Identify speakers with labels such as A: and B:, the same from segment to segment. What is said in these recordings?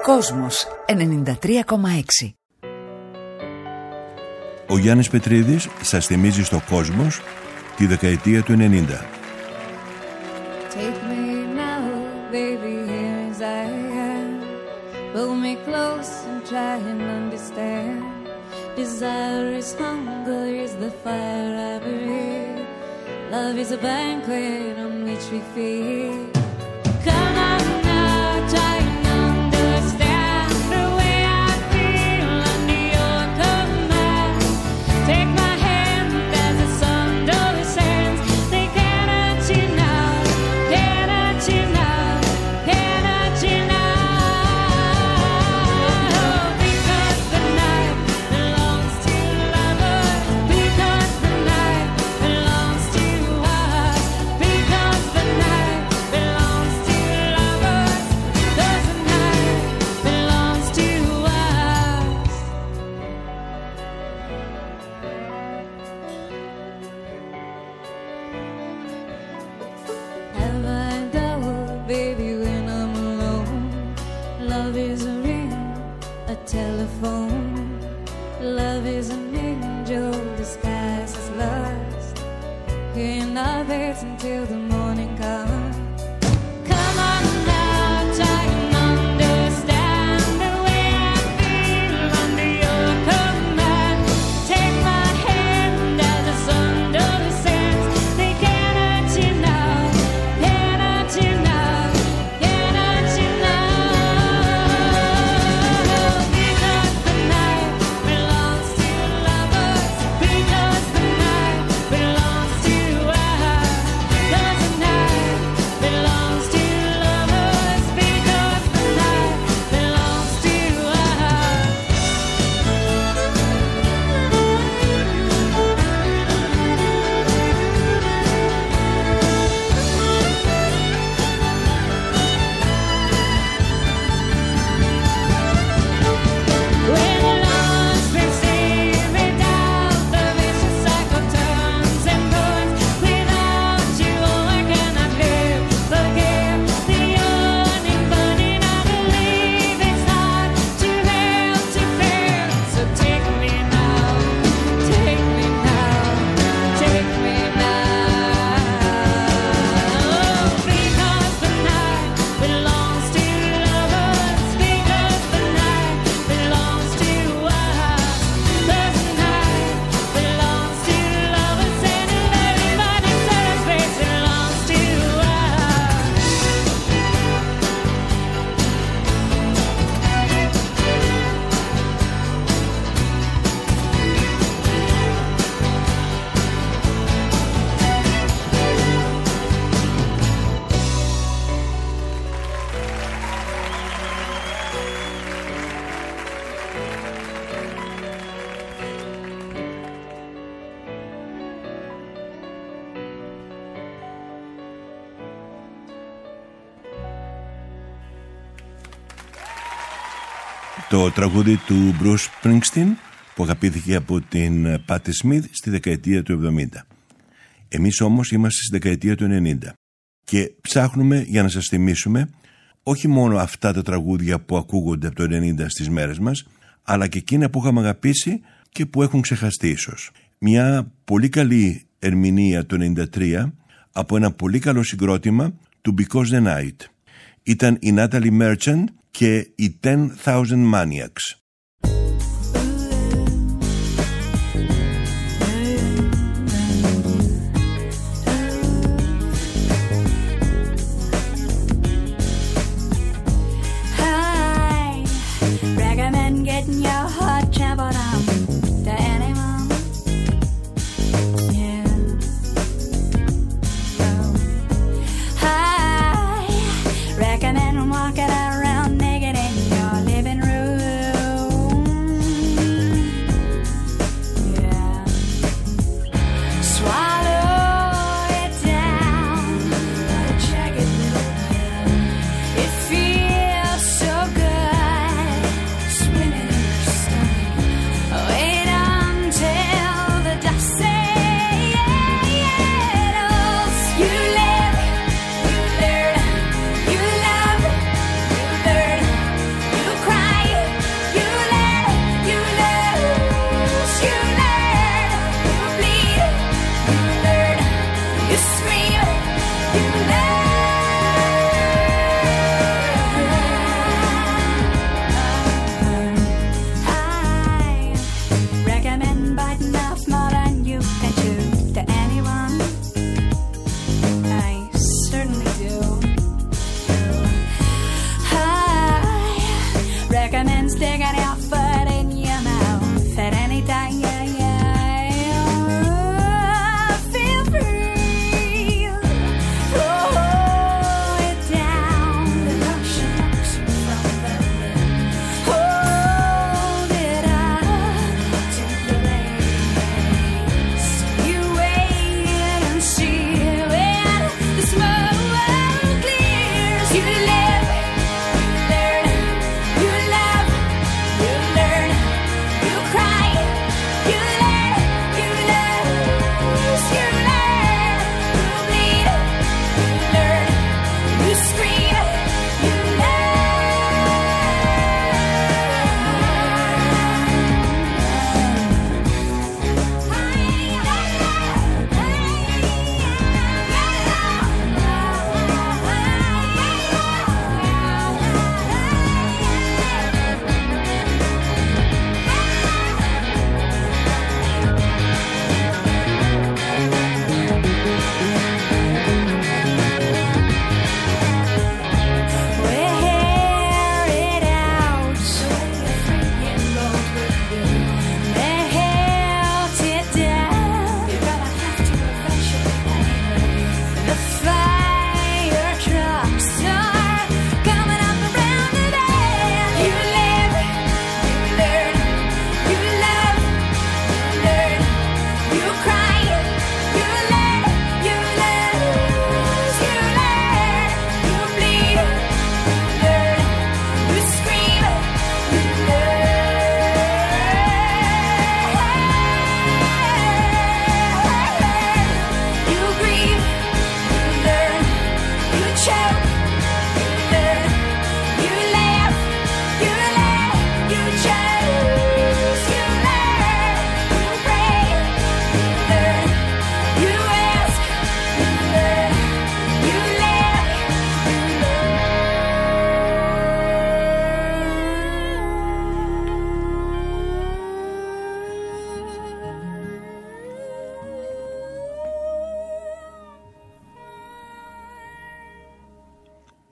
A: Κόσμος 93,6.
B: Ο Γιάννης Πετρίδης σας θυμίζει στο Κόσμος τη δεκαετία του 90.
C: Take me now, baby, here as I am. Pull me close and try and understand. Desire is hunger, is the fire I breathe. Love is a banquet on which we feed. Come on now, try and understand the way I feel under your command. Take my hand as the sun descends. They cannot you now, cannot you now, cannot you now. Because the night belongs to lovers. Because the night belongs to us. Because the night belongs to lovers. Because the night belongs to us. Have I doubt, baby, when I'm alone? Love is a ring, a telephone. Love is an angel disguised as lust. In our beds until the morning comes. Come on now, try and understand the way I feel under your command. Take my hand as the sun descends. They cannot you now, cannot you now, cannot you now. Because the night belongs to lovers. Because the night belongs to us. Because the night belongs to lovers. Because the night belongs to us. When love's been saved without the vicious cycle turns and burns. Without you, I cannot live. Forgive the yearning, burning. I believe it's hard to help to fail. So take me now, take me now, take me now. Because the night belongs to lovers. Because the night belongs to us. Because the night belongs to lovers. And everybody says it belongs to us.
B: Το τραγούδι του Bruce Springsteen που αγαπήθηκε από την Patti Smith στη δεκαετία του 70. Εμείς όμως είμαστε στη δεκαετία του 90 και ψάχνουμε για να σας θυμίσουμε όχι μόνο αυτά τα τραγούδια που ακούγονται από το 90 στις μέρες μας, αλλά και εκείνα που είχαμε αγαπήσει και που έχουν ξεχαστεί ίσως. Μια πολύ καλή ερμηνεία το 93 από ένα πολύ καλό συγκρότημα του Because the Night. Ήταν η Natalie Merchant και οι 10,000 Maniacs.
D: Hi, recommend getting your heart trampled on to anyone. Yeah. Oh. Hi, recommend walking around naked in your living room.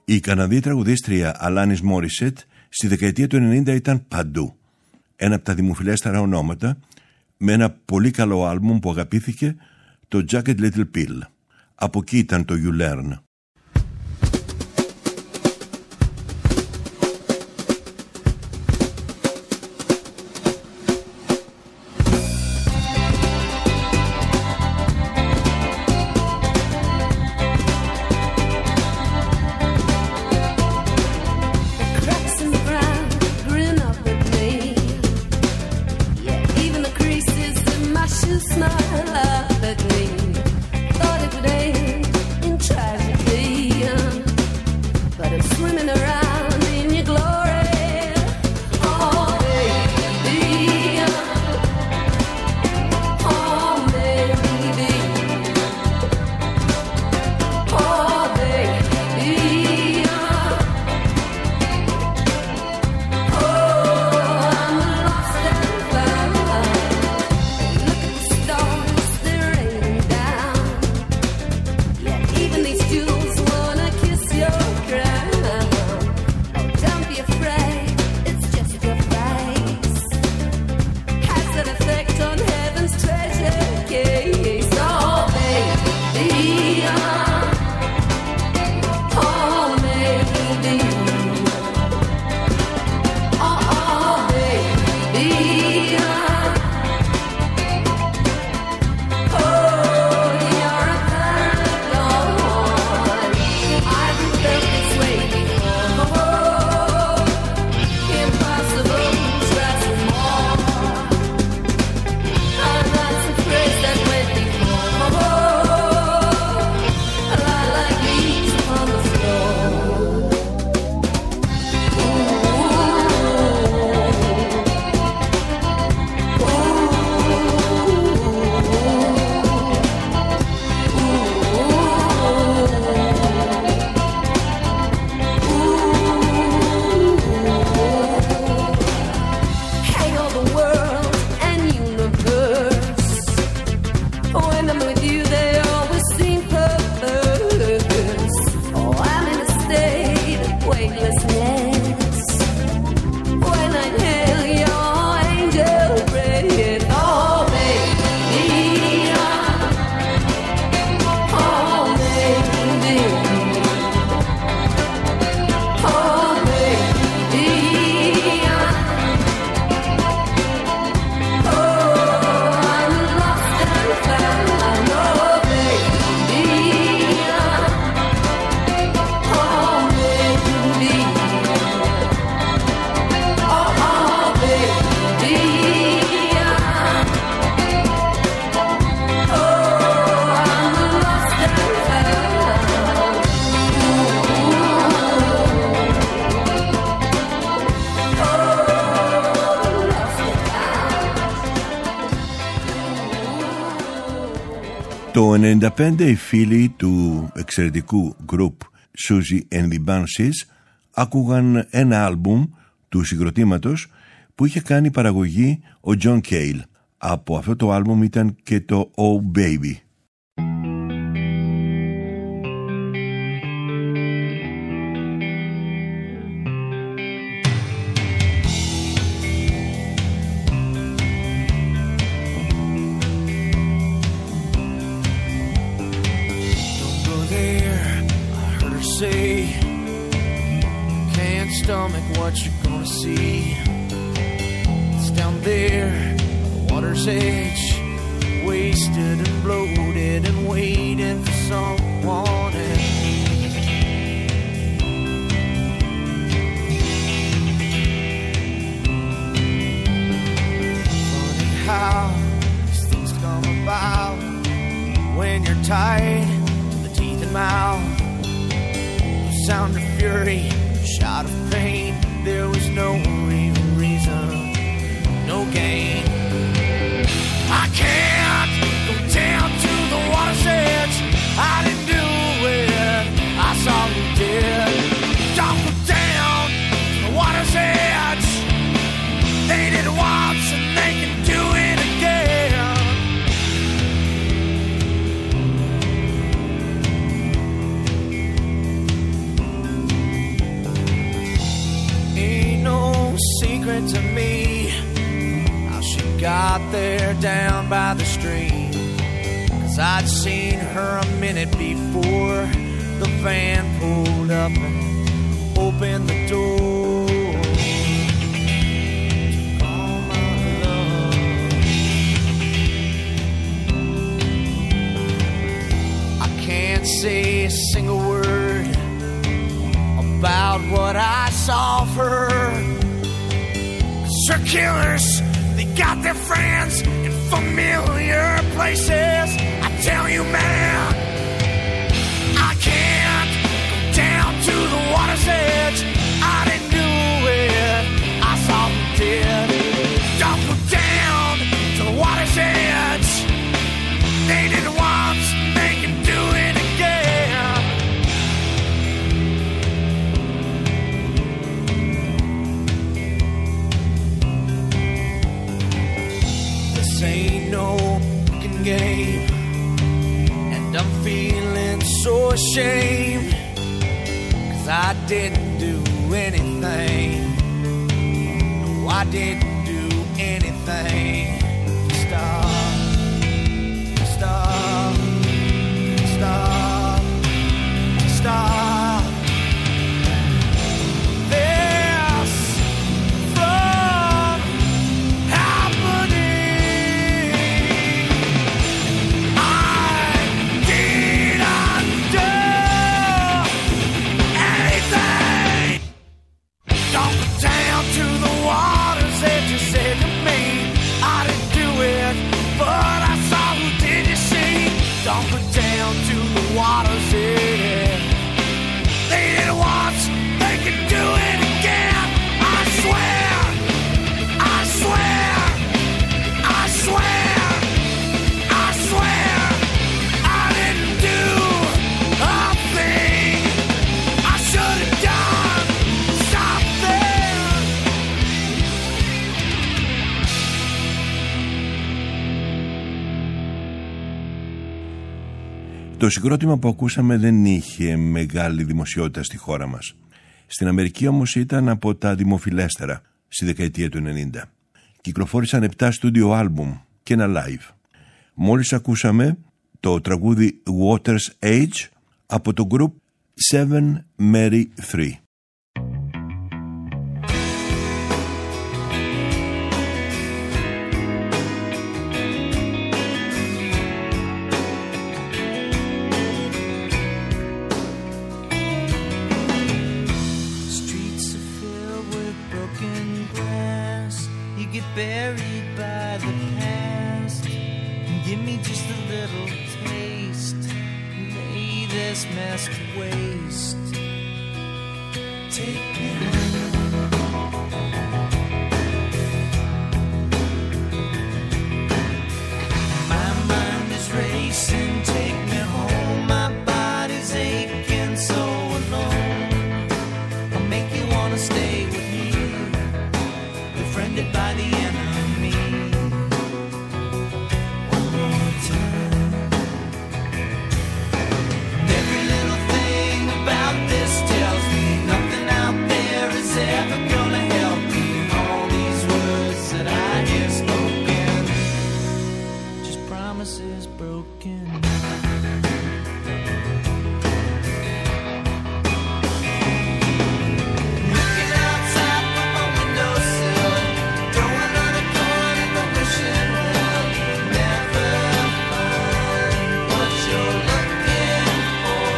B: Η Καναδή τραγουδίστρια Αλάνις Μόρισετ στη δεκαετία του 90 ήταν παντού. Ένα από τα δημοφιλέστερα ονόματα, με ένα πολύ καλό άλμπουμ που αγαπήθηκε, το Jagged Little Pill. Από εκεί ήταν το You Learn.
C: Smile up at me. Thought it would end in tragedy.
B: Το 1995 οι φίλοι του εξαιρετικού group Susie and the Banshees άκουγαν ένα άλμπουμ του συγκροτήματος που είχε κάνει παραγωγή ο John Cale. Από αυτό το άλμπουμ ήταν και το Oh Baby.
E: Stomach what you're gonna see. It's down there, the water's edge, wasted and bloated and waiting for someone else. Funny how these things come about when you're tied to the teeth and mouth. No sound of fury, shot of pain, there was no real reason, no gain. I can't go down to the water's edge, I didn't do it, I saw you did. Don't go down to the water's edge, they did it once and they can do it again. it to me how she got there down by the stream. 'Cause I'd seen her a minute before the van pulled up and opened the door. All my love, I can't say a single word about what I saw of her. 'Cause her killers, they got their friends in familiar places. I tell you, man, I can't go down to the water's edge. I didn't do it, I saw who did. Don't go down to the water's edge. They did it once, they can do it again. This ain't no fucking game, and I'm feeling so ashamed. 'Cause I didn't do anything. No, I didn't do anything. Stop, stop, stop, stop. This from happening. I didn't do anything. Don't go down to the water's edge, you said to me. I didn't do it, but I saw who did, you see. Don't go down to the water's edge. They did it once, they can do it again. I swear, I swear, I swear, I swear, I didn't do a thing. I should have done something.
B: Το συγκρότημα που ακούσαμε δεν είχε μεγάλη δημοσιότητα στη χώρα μας. Στην Αμερική όμως ήταν από τα δημοφιλέστερα στη δεκαετία του 90. Κυκλοφόρησαν 7 στούντιο άλμπουμ και ένα live. Μόλις ακούσαμε το τραγούδι Water's Edge από το group 7 Mary 3.
F: Streets are filled with broken glass. You get buried by the past. Give me just a little taste. Lay this mess to waste. Take me home. My mind is racing. Take me home. My body's aching, so alone. I'll make you wanna stay with me, befriended by the enemy. One more time. And every little thing about this tells me nothing out there is ever gonna help me. All these words that I hear spoken, just promises broken. Looking outside from my windowsill, throwing on a coin in the wishing well. Never find what you're looking for.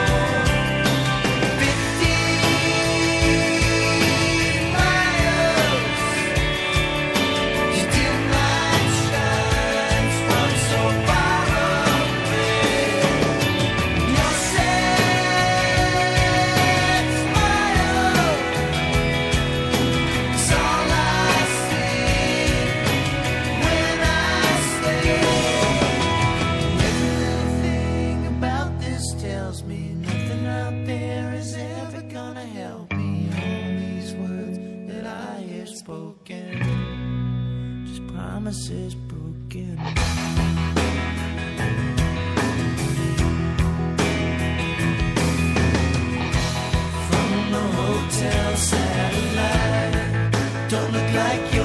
F: 15 miles, your dim light shines from so far away. Your sad smile is all I see when I stay. Every little thing about this tells me nothing out there is ever gonna help me. All these words that I hear spoken, just promises broken. From the hotel satellite, don't look like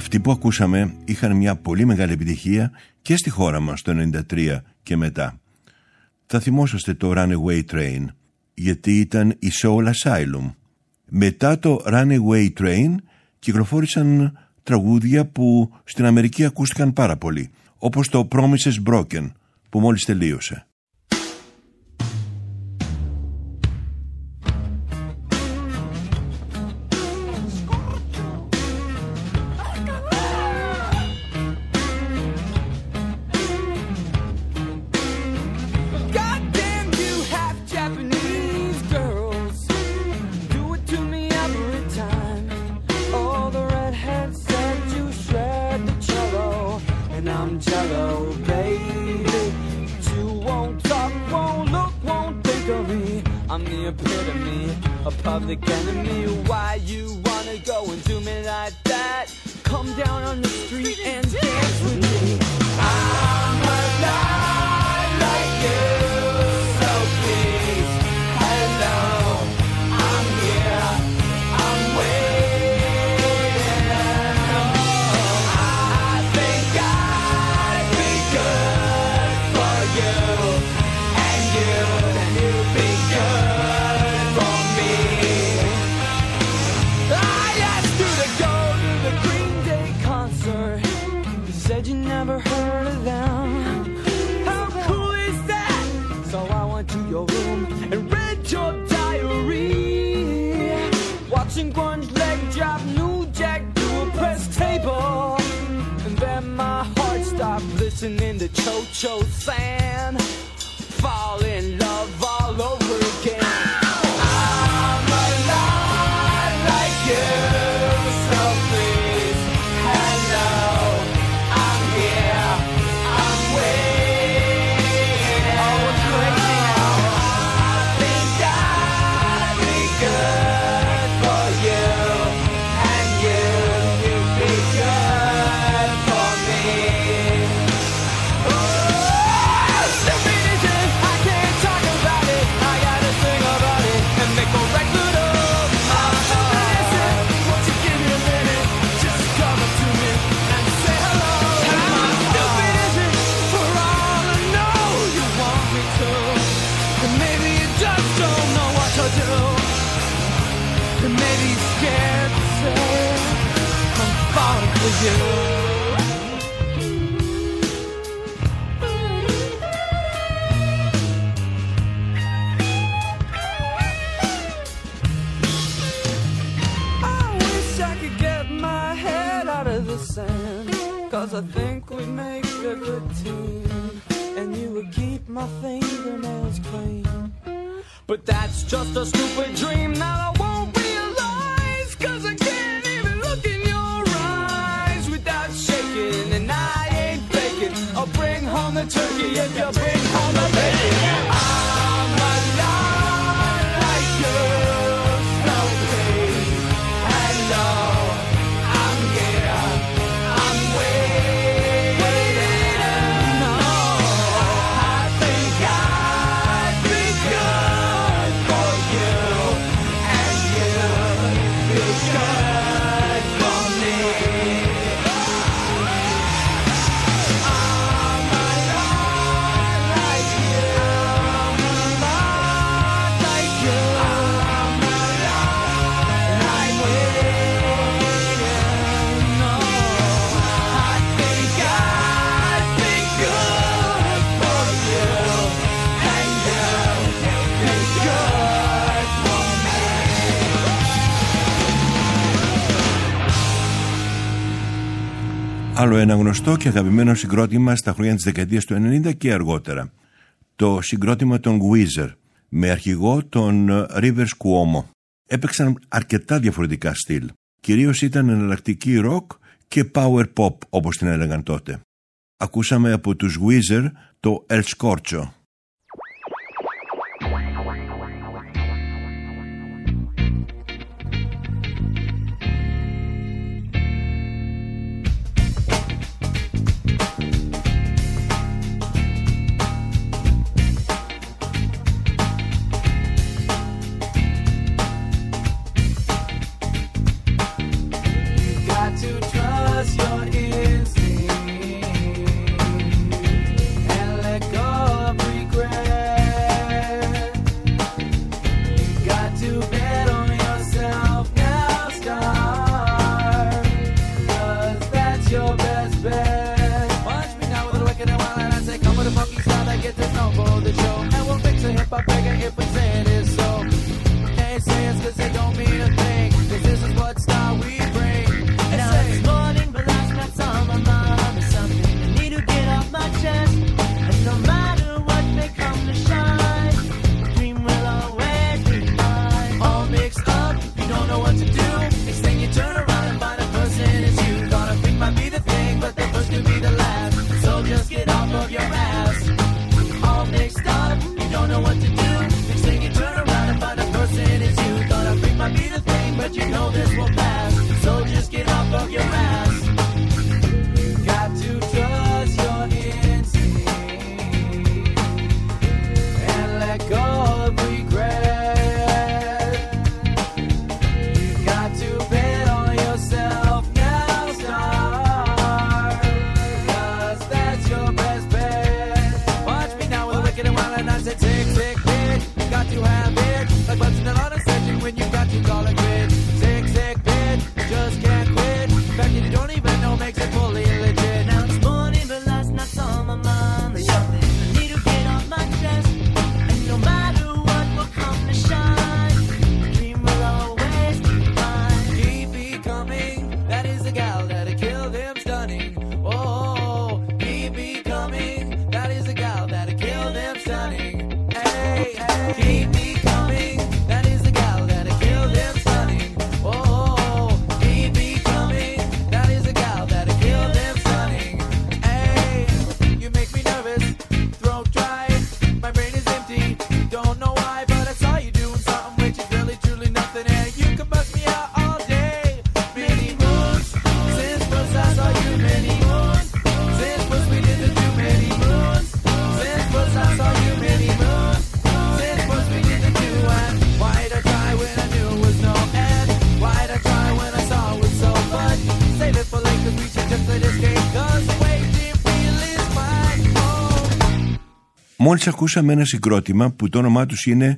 B: Αυτοί που ακούσαμε είχαν μια πολύ μεγάλη επιτυχία και στη χώρα μας το 1993 και μετά. Θα θυμόσαστε το Runaway Train, γιατί ήταν η Soul Asylum. Μετά το Runaway Train κυκλοφόρησαν τραγούδια που στην Αμερική ακούστηκαν πάρα πολύ, όπως το Promises Broken που μόλις τελείωσε.
G: I'm the epitome of public enemy. Why you wanna go and do me like that? Come down on the street and dance with me. I'm alive like you, so please, hello, I'm here, I'm waiting. I think I'd be good for you, and you'd be good for me. I asked you to go to the Green Day concert. You said you never heard of them. How cool is that? So I went to your room and read your diary, watching grunge leg drop New Jack to a press table. And then my heart stopped listening to Cho-Cho San. Fall in love all over again. I'm alive like you, so please, hello, I'm here, I'm waiting. Oh, it's crazy now. I think I'd be good for you, and you'd be good for me. Stupid is it? I can't talk about it. I gotta sing about it and make a record of. Stupid is it? Won't you give me a minute? Just come up to me and say hello. Stupid is it? For all I know, you want me to, and maybe you just don't know what to do, and maybe you're scared to say I'm falling for you. I wish I could get my head out of the sand, 'cause I think we'd make a good team, and you would keep my fingernails clean. But that's just a stupid dream that I won't realize, 'cause I can't even look in your eyes without shaking, and I ain't faking. I'll bring home the turkey if you bring home the bacon. I'm alive like you, so please, hello, I'm here, I'm waiting. No, I think I'd be good for you, and you'd be good for me. I'm alive like you, I'm alive like you, I'm alive, I'm waiting. No, I think I'd be good for you, and you'd be good for me.
B: Άλλο ένα γνωστό και αγαπημένο συγκρότημα στα χρόνια της δεκαετίας του 90 και αργότερα. Το συγκρότημα των Weezer, με αρχηγό τον Rivers Cuomo. Έπαιξαν αρκετά διαφορετικά στυλ. Κυρίως ήταν εναλλακτική rock και power pop, όπως την έλεγαν τότε. Ακούσαμε από τους Weezer το El Scorcho.
G: Got to trust
F: you know this will pass. So just get off of your ass. You got to trust your instinct and let go of regret. You got to bet on yourself now, start, 'cause that's your best bet. Watch me now with a wicked and wild and I said tick, tick, tick. You got to have it, like button it on a session when you got to call it quit. Sick, sick, bitch, just can't quit. The fact that you don't even know makes it fully legit. Now this morning, but last night's on my mind. There's something I need to get off my chest. And no matter what will come to shine, my dream will always be mine. Keep becoming, that is the gal that'll kill them stunning. Oh, keep becoming, that is the gal that'll kill them stunning. Hey, hey, keep becoming, that is the gal that'll kill them stunning. Oh, keep becoming, that is the gal that'll kill them stunning. Hey, you make me nervous, throat dry, my brain is empty, don't know why, but I saw you doing something which is really truly nothing, and you can bust me out all day. Many moons, since first I saw you, many moons, since first we did the too many moons, since first I saw you, many moons, since first we did the two, and why'd I try when I knew it was no end? Why'd I try when I saw it was so fun? Save it for late 'cause we should just let escape, 'cause the way you feel is fine. Oh.
B: Μόλις ακούσαμε ένα συγκρότημα που το όνομά τους είναι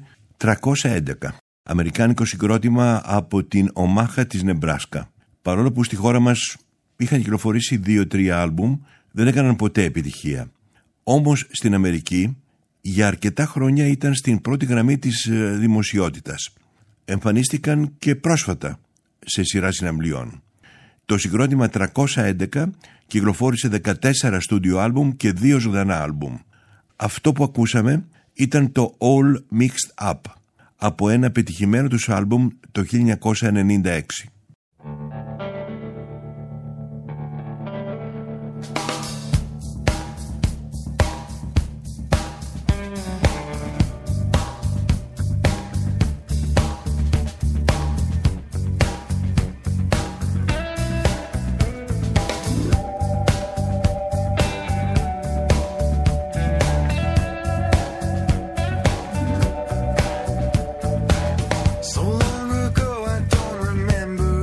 B: 311. Αμερικάνικο συγκρότημα από την Ομάχα της Νεμπράσκα. Παρόλο που στη χώρα μας είχαν κυκλοφορήσει 2-3 άλμπουμ, δεν έκαναν ποτέ επιτυχία. Όμως στην Αμερική για αρκετά χρόνια ήταν στην πρώτη γραμμή της δημοσιότητας. Εμφανίστηκαν και πρόσφατα σε σειρά συναυλιών. Το συγκρότημα 311 κυκλοφόρησε 14 στούντιο άλμπουμ και 2 ζωντανά άλμπουμ. Αυτό που ακούσαμε ήταν το All Mixed Up από ένα πετυχημένο τους άλμπουμ το 1996.
H: So long ago, I don't remember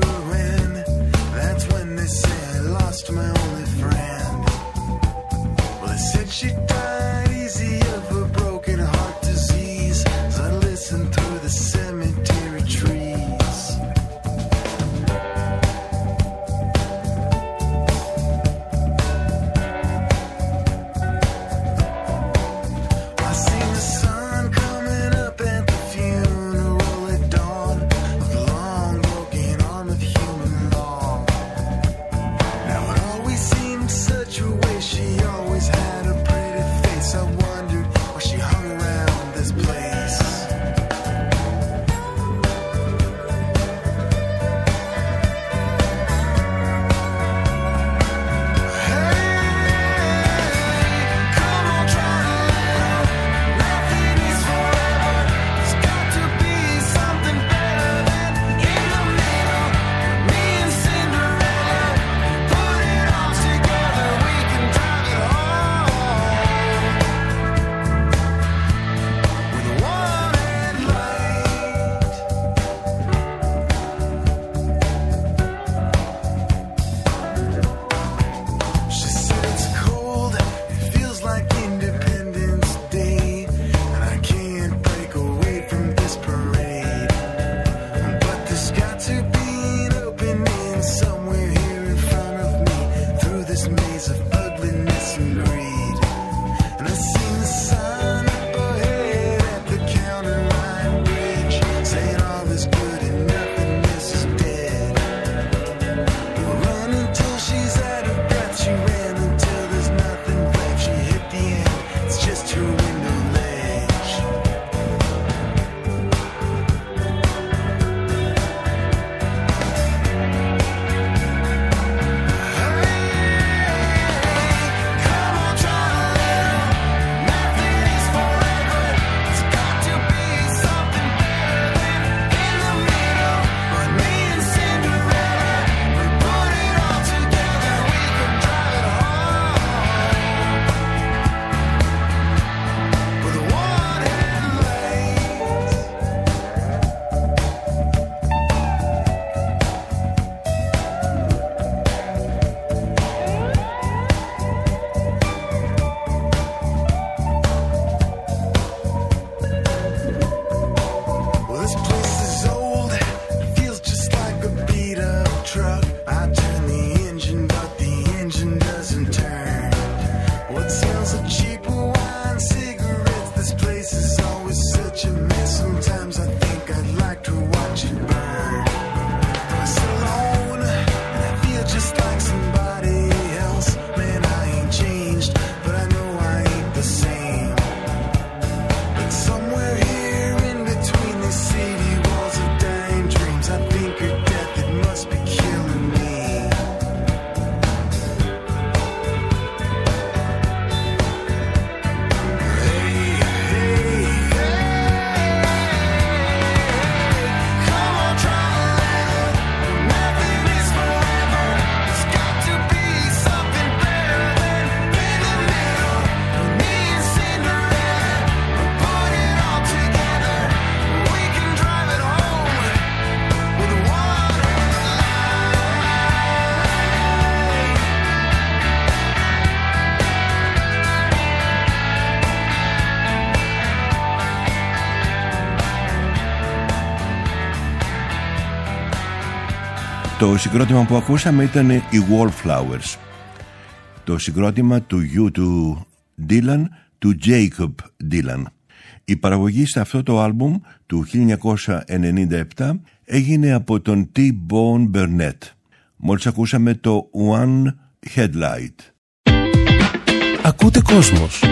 B: Το συγκρότημα που ακούσαμε ήταν οι Wallflowers. Το συγκρότημα του γιου του Dylan, του Jacob Dylan. Η παραγωγή σε αυτό το άλμπουμ του 1997 έγινε από τον T-Bone Burnett. Μόλις ακούσαμε το One Headlight.
H: Ακούτε Κόσμος.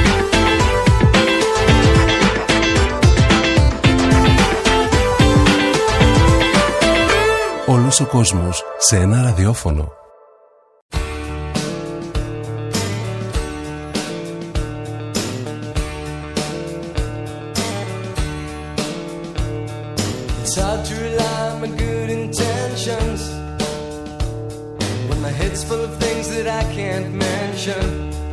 H: Όλος ο κόσμος σε ένα ραδιόφωνο.
G: It's hard to rely on my good intentions when my head's full of things that I can't mention.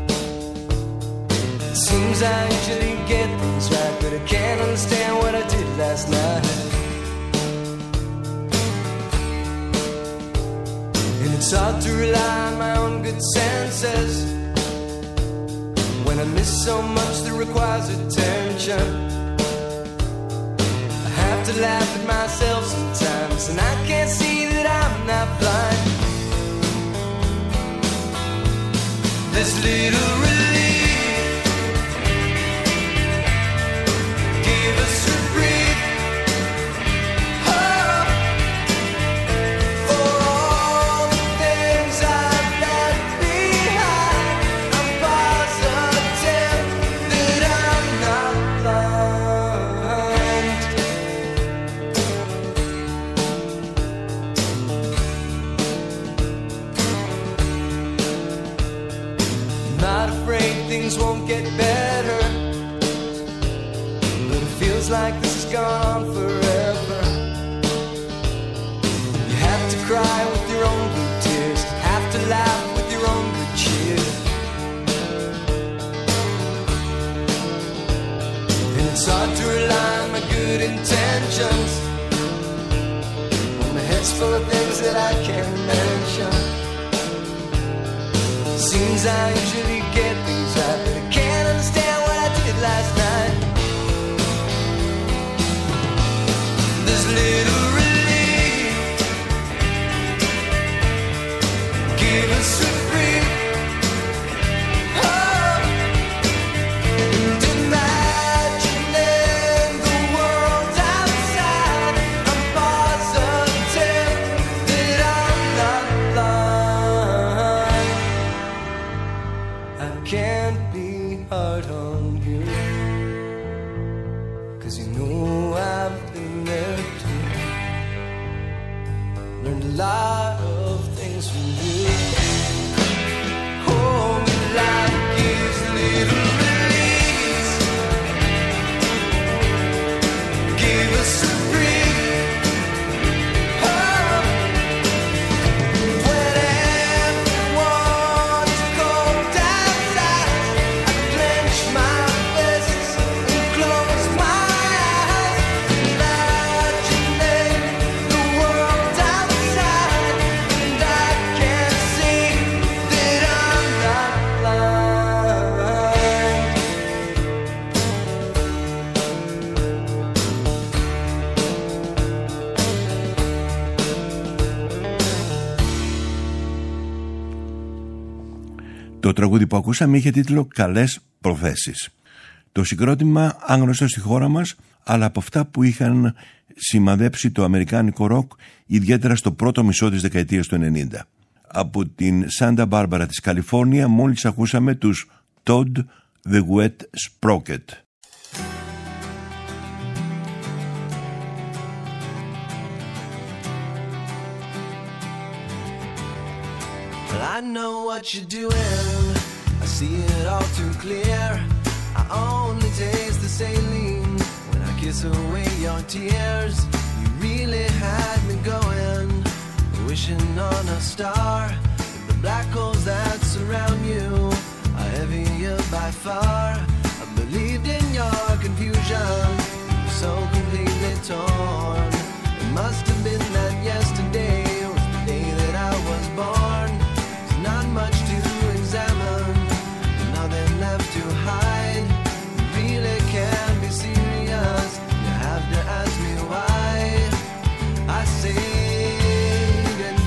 G: It seems I usually get things right, but I can't understand what I did last night. And it's hard to rely on my own good senses when I miss so much that requires attention. To laugh at myself sometimes, and I can't see that I'm not blind. This little relief, give us a breath. Oh, for all the things I've left behind, I'm positive that I'm not blind. Things won't get better, but it feels like this has gone on forever. You have to cry with your own blue tears, have to laugh with your own good cheer. And it's hard to rely on my good intentions when my head's full of things that I can't mention. Seems I usually get things right, but I can't understand what I did last night. This little relief, give us a breath. Oh, and imagining the world outside, I'm positive that I'm not blind. I can't be hard on you, 'cause you know I've been there too. Learned a lot of things from you. Oh, but life gives little release. Give us a breath. Oh, when everyone's cold outside, I clench my fists and close my eyes, imagining the world outside, and I can't see that I'm not blind.
B: Το τραγούδι που ακούσαμε είχε τίτλο «Καλές προθέσεις». Το συγκρότημα άγνωστο στη χώρα μας, αλλά από αυτά που είχαν σημαδέψει το αμερικάνικο ροκ, ιδιαίτερα στο πρώτο μισό της δεκαετίας του 90. Από την Σάντα Μπάρμπαρα της Καλιφόρνια μόλις ακούσαμε τους Todd the Wet Sprocket.
F: Well, I know what you're doing, I see it all too clear. I only taste the saline when I kiss away your tears. You really had me going, wishing on a star. The black holes that surround you are heavier by far. I believed in your confusion, so completely torn. It must have been that yesterday was the day that I was born. There's not much to examine, nothing left to hide. You really can't be serious, you have to ask me why. I say good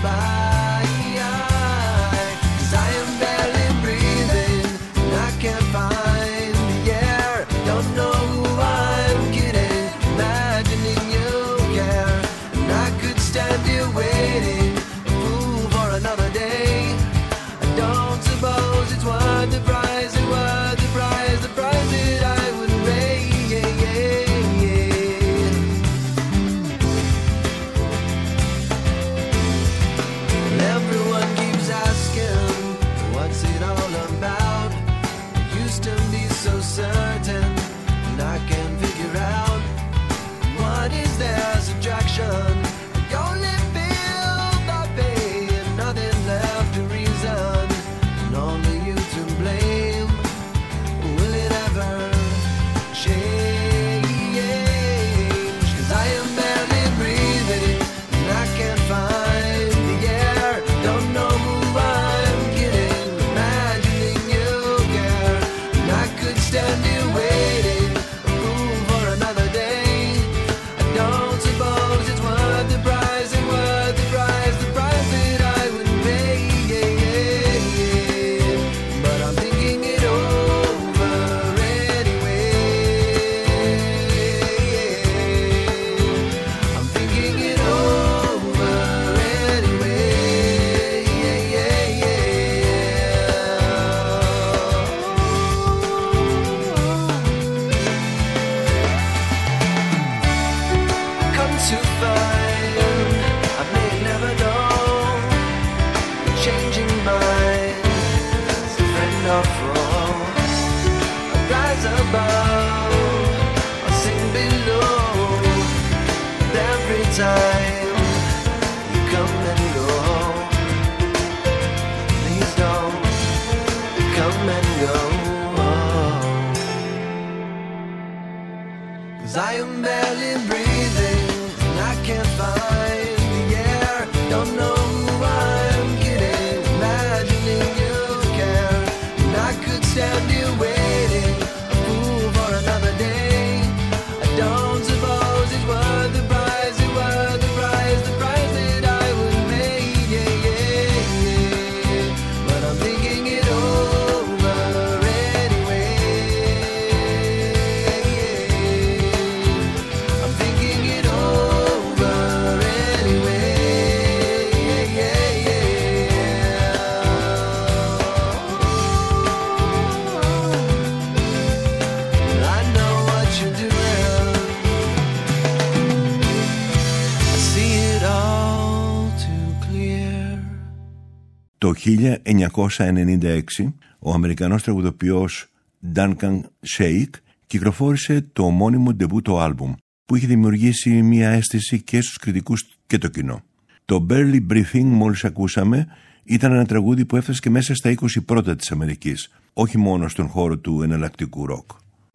F: 'cause I am barely breathing and I can't find the air. Don't know who I'm kidding, imagining you care. And I could stand here waiting, a fool for another day. I don't suppose it's worth the price, it's worth the price that I would make, yeah, yeah, yeah. But I'm thinking it over anyway, yeah. I'm thinking it over anyway, yeah, yeah, yeah. I know what you're doing, I see it all too clear.
B: Το 1996 ο Αμερικανός τραγουδοποιός Duncan Sheik κυκλοφόρησε το ομώνυμο ντεμπούτο άλμπουμ που είχε δημιουργήσει μια αίσθηση και στους κριτικούς και το κοινό. Το Barely Breathing μόλις ακούσαμε ήταν ένα τραγούδι που έφτασε και μέσα στα 20 πρώτα της Αμερικής, όχι μόνο στον χώρο του εναλλακτικού ροκ.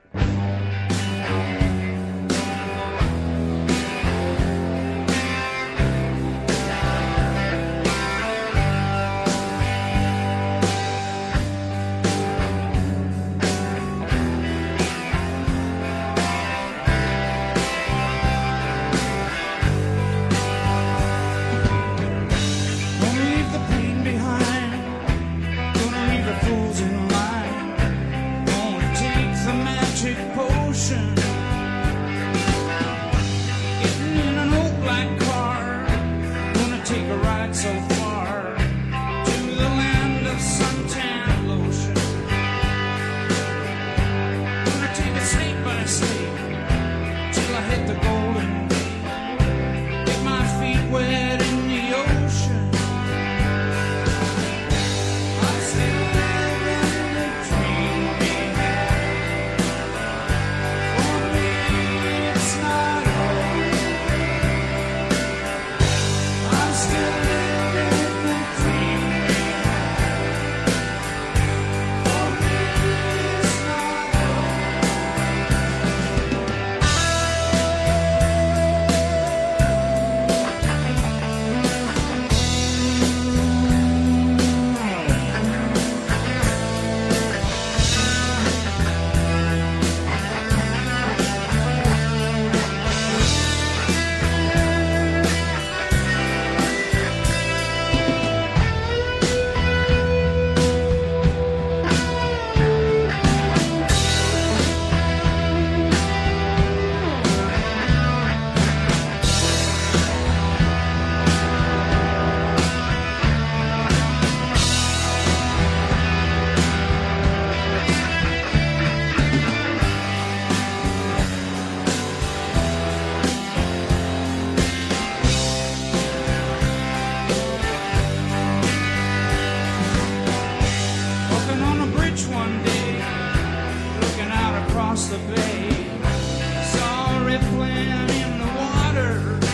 I: Gonna leave the pain behind, gonna leave the fools in line, gonna take the magic potion, getting in an old black car, gonna take a ride so far to the land of suntan lotion, gonna take it state by state till I hit the golden gate, get my feet wet in the ocean. I'm still living the dream we had. For me, it's not over. I'm still living the dream we had. For me, it's not walking on a bridge one day, looking out across the bay, saw a rippling in the water.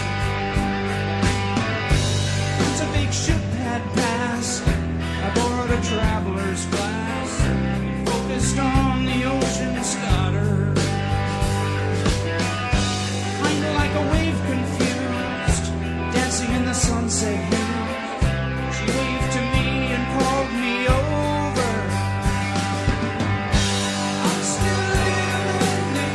I: Once a big ship had passed, I borrowed a traveler's glass, focused on the ocean stutter, kinda like a wave confused, dancing in the sunset hues. She waved to me and called me over. I'm still living the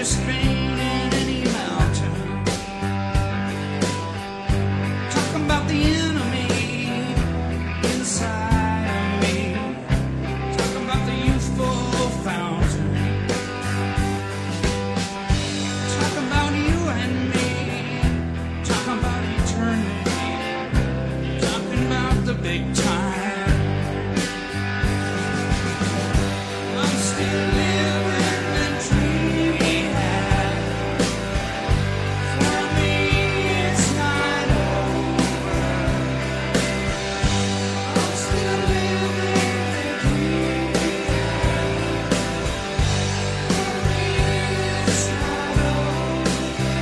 I: your Spain in any mountain. Talking about the enemy inside of me. Talking about the youthful fountain. Talking about you and me. Talking about eternity. Talking about the big time. I'm still living the dream we had. For me, it's not over. I'm still living the dream we had. For me, it's not over.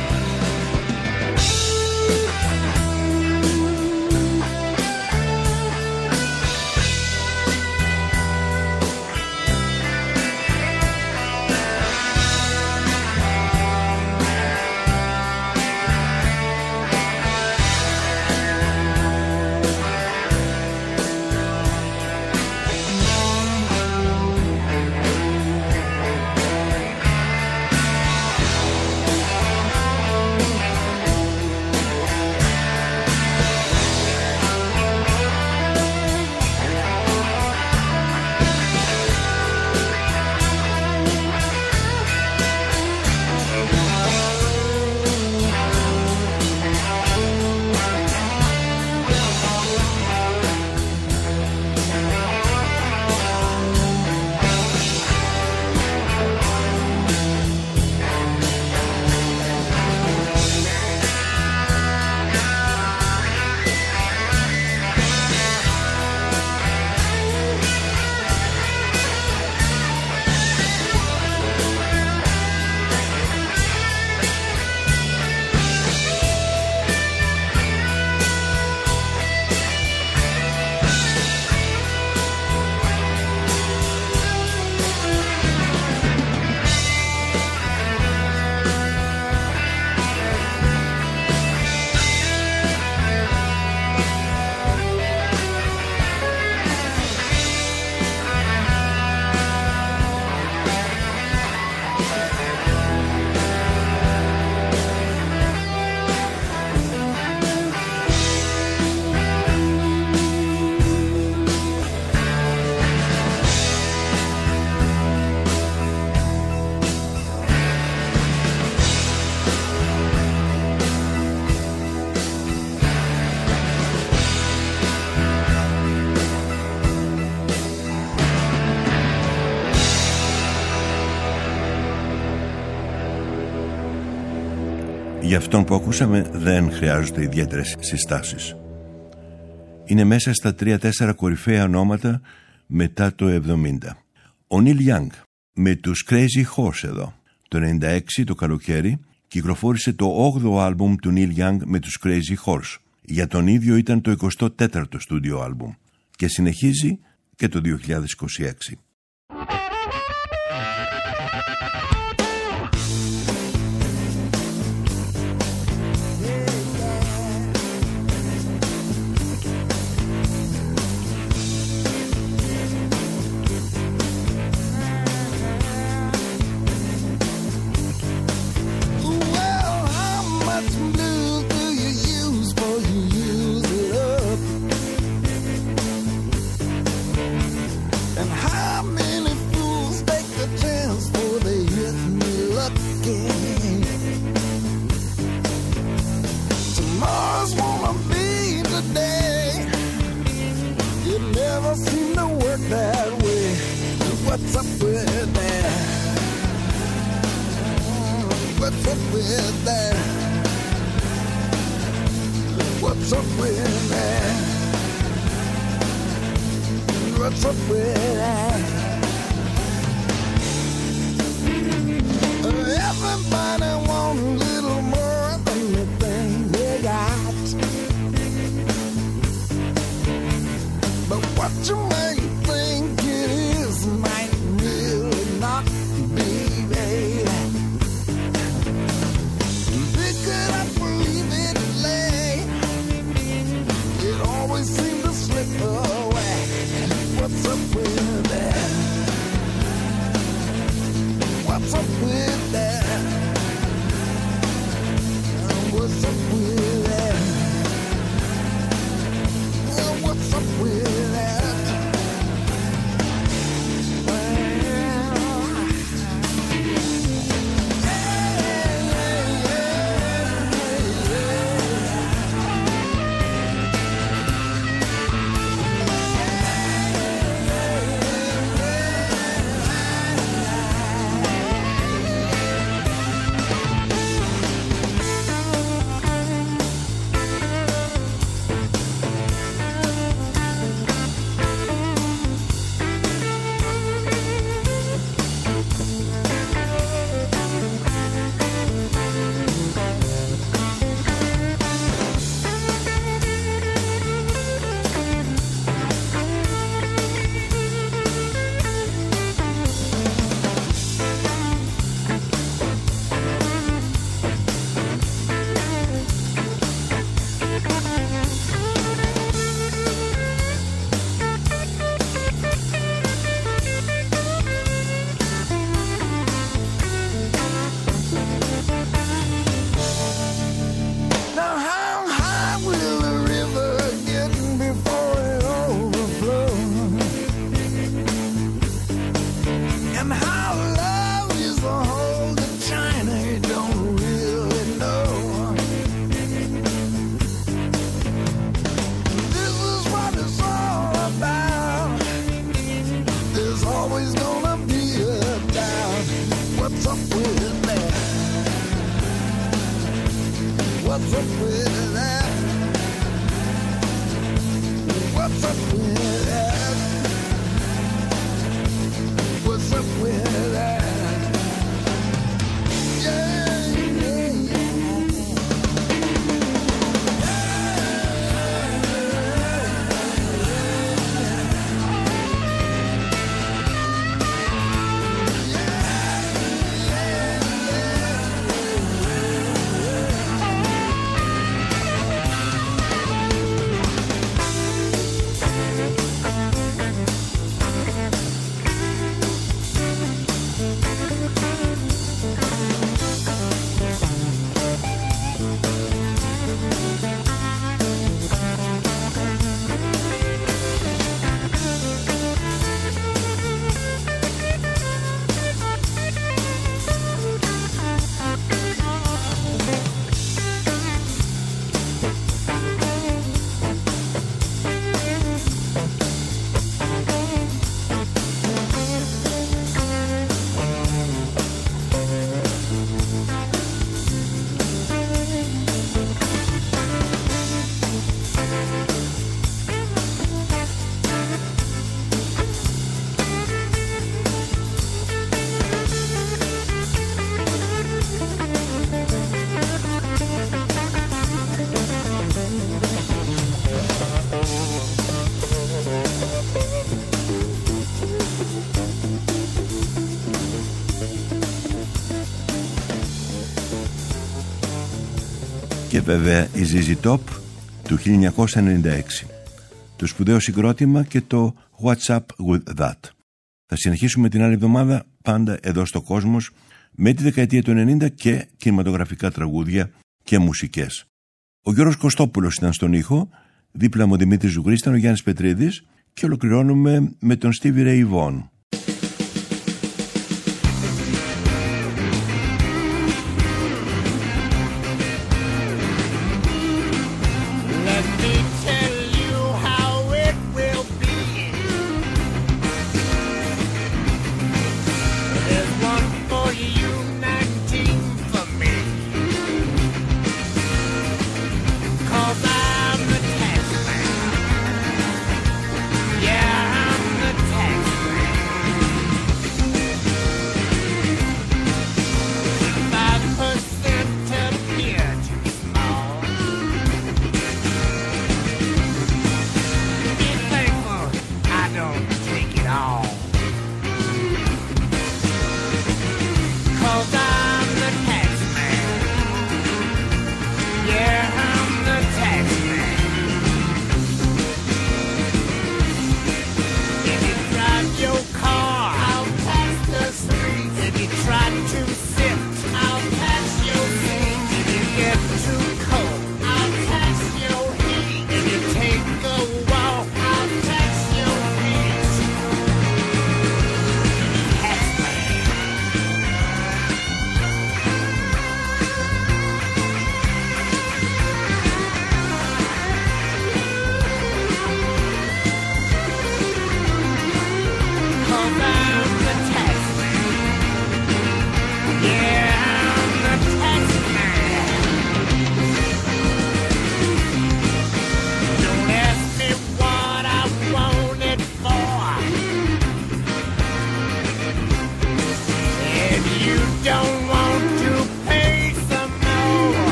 B: Για αυτόν που ακούσαμε δεν χρειάζονται ιδιαίτερες συστάσεις. Είναι μέσα στα 3-4 κορυφαία ονόματα μετά το 70. Ο Νίλ Γιάνγκ με τους Crazy Horse εδώ. Το 96 το καλοκαίρι κυκλοφόρησε το 8ο άλμπουμ του Νίλ Γιάνγκ με τους Crazy Horse. Για τον ίδιο ήταν το 24ο στούντιο άλμπουμ και συνεχίζει και το 2026.
J: What's up with that? What's up with that? What's up with that? What's up with that? Everybody wants a little more than the thing they got. But what you make think it is might really not be, baby. Pick it up or leave it lay. It always seems to slip away. What's up with that? What's up with that? up with that? What's up with that? What's up with that? Yeah, yeah, yeah.
B: Και βέβαια η ZZ Top του 1996, το σπουδαίο συγκρότημα και το What's Up With That. Θα συνεχίσουμε την άλλη εβδομάδα πάντα εδώ στο Κόσμος με τη δεκαετία του 90 και κινηματογραφικά τραγούδια και μουσικές. Ο Γιώργος Κωστόπουλος ήταν στον ήχο, δίπλα μου ο Δημήτρης Ζουγρής, ήταν ο Γιάννης Πετρίδης και ολοκληρώνουμε με τον Stevie Ray Vaughan.